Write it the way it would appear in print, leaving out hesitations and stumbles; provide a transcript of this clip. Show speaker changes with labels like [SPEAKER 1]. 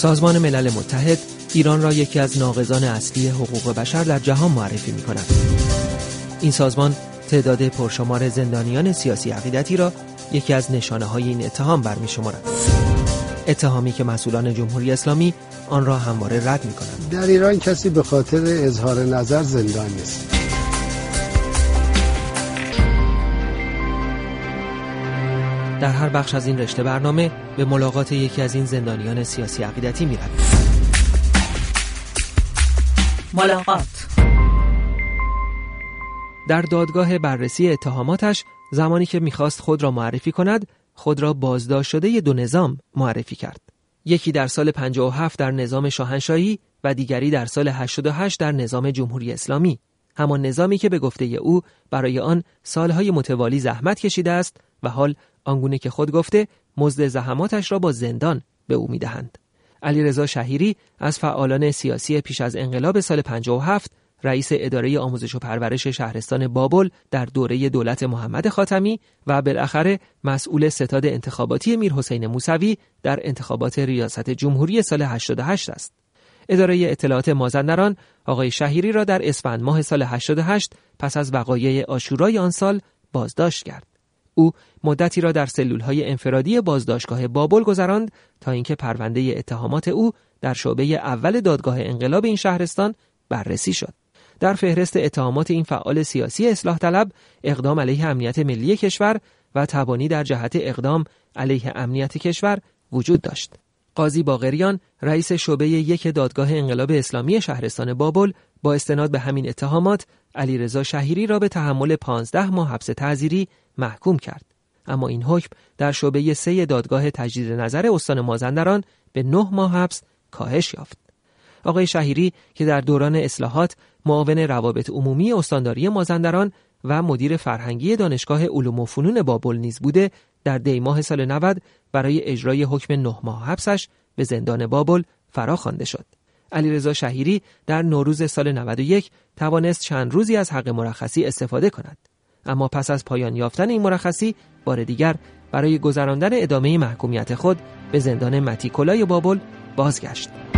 [SPEAKER 1] سازمان ملل متحد ایران را یکی از ناقضان اصلی حقوق بشر در جهان معرفی می‌کند. این سازمان تعداد پرشمار زندانیان سیاسی عقیدتی را یکی از نشانه‌های این اتهام برمی‌شمارد. اتهامی که مسئولان جمهوری اسلامی آن را همواره رد می‌کنند.
[SPEAKER 2] در ایران کسی به خاطر اظهار نظر زندان نیست.
[SPEAKER 1] در هر بخش از این رشته برنامه به ملاقات یکی از این زندانیان سیاسی عقیدتی می‌رویم.
[SPEAKER 3] ملاقات.
[SPEAKER 1] در دادگاه بررسی اتهاماتش زمانی که می‌خواست خود را معرفی کند، خود را بازداشت شده دو نظام معرفی کرد. یکی در سال 57 در نظام شاهنشاهی و دیگری در سال 88 در نظام جمهوری اسلامی. همان نظامی که به گفته او برای آن سالهای متوالی زحمت کشیده است و حال آنگونه که خود گفته مزد زحماتش را با زندان به او می‌دهند. علیرضا شهیری از فعالان سیاسی پیش از انقلاب سال 57، رئیس اداره آموزش و پرورش شهرستان بابل در دوره دولت محمد خاتمی و بالاخره مسئول ستاد انتخاباتی میرحسین موسوی در انتخابات ریاست جمهوری سال 88 است. اداره اطلاعات مازندران آقای شهیری را در اسفند ماه سال 88 پس از وقایع عاشورای آن سال بازداشت کرد. او مدتی را در سلول‌های انفرادی بازداشتگاه بابل گذراند تا اینکه پرونده اتهامات او در شعبه اول دادگاه انقلاب این شهرستان بررسی شد. در فهرست اتهامات این فعال سیاسی اصلاح طلب اقدام علیه امنیت ملی کشور و تبانی در جهت اقدام علیه امنیت کشور وجود داشت. قاضی باقریان رئیس شعبه 1 دادگاه انقلاب اسلامی شهرستان بابل با استناد به همین اتهامات علیرضا شهیری را به تحمل 15 ماه حبس تعزیری محکوم کرد. اما این حکم در شعبه 3 دادگاه تجدید نظر استان مازندران به 9 ماه حبس کاهش یافت. آقای شهیری که در دوران اصلاحات معاون روابط عمومی استانداری مازندران و مدیر فرهنگی دانشگاه علوم و فنون بابل نیز بوده، در دی ماه سال 90 برای اجرای حکم 9 ماه حبسش به زندان بابل فراخوانده شد. علیرضا شهیری در نوروز سال 91 توانست چند روزی از حق مرخصی استفاده کند، اما پس از پایان یافتن این مرخصی بار دیگر برای گذراندن ادامه محکومیت خود به زندان متیکولای بابل بازگشت.